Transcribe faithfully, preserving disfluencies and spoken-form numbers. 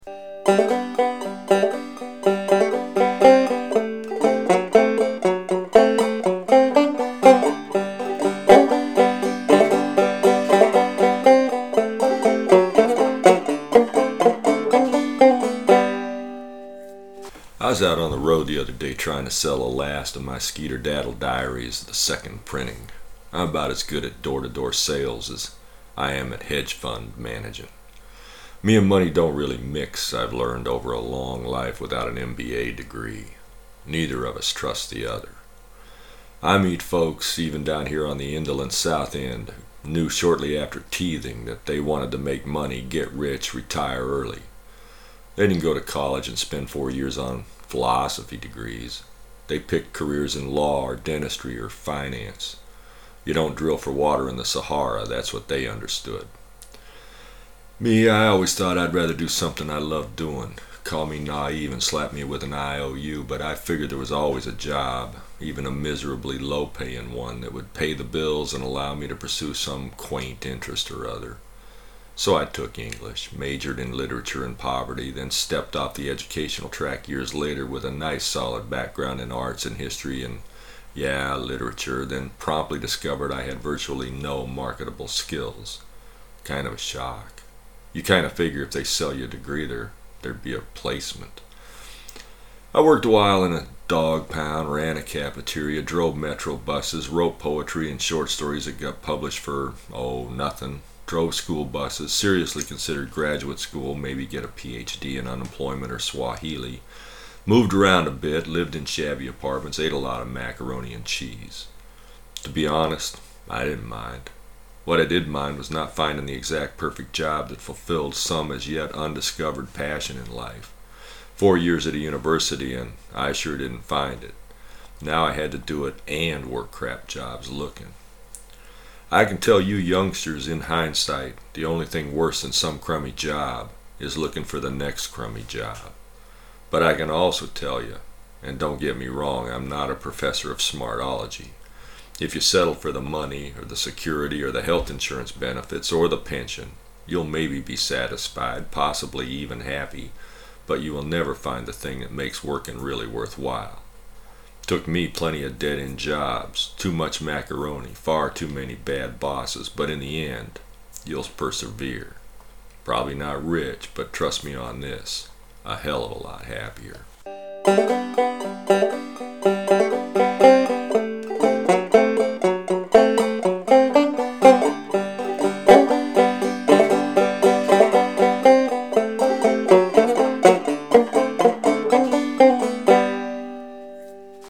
I was out on the road the other day trying to sell the last of my Skeeter Daddle diaries, the second printing. I'm about as good at door-to-door sales as I am at hedge fund managing. Me and money don't really mix, I've learned over a long life without an M B A degree. Neither of us trusts the other. I meet folks, even down here on the indolent South End, who knew shortly after teething that they wanted to make money, get rich, retire early. They didn't go to college and spend four years on philosophy degrees. They picked careers in law or dentistry or finance. You don't drill for water in the Sahara, that's what they understood. Me, I always thought I'd rather do something I loved doing. Call me naive and slap me with an I O U, but I figured there was always a job, even a miserably low-paying one, that would pay the bills and allow me to pursue some quaint interest or other. So I took English, majored in literature and poverty, then stepped off the educational track years later with a nice solid background in arts and history and, yeah, literature, then promptly discovered I had virtually no marketable skills. Kind of a shock. You kind of figure if they sell you a degree there, there'd be a placement. I worked a while in a dog pound, ran a cafeteria, drove metro buses, wrote poetry and short stories that got published for, oh, nothing. Drove school buses, seriously considered graduate school, maybe get a P H D in unemployment or Swahili. Moved around a bit, lived in shabby apartments, ate a lot of macaroni and cheese. To be honest, I didn't mind. What I did mind was not finding the exact perfect job that fulfilled some as yet undiscovered passion in life. Four years at a university and I sure didn't find it. Now I had to do it and work crap jobs looking. I can tell you youngsters in hindsight, the only thing worse than some crummy job is looking for the next crummy job. But I can also tell you, and don't get me wrong, I'm not a professor of smartology. If you settle for the money or the security or the health insurance benefits or the pension, you'll maybe be satisfied, possibly even happy, but you will never find the thing that makes working really worthwhile. Took me plenty of dead-end jobs, too much macaroni, far too many bad bosses, but in the end, you'll persevere. Probably not rich, but trust me on this, a hell of a lot happier.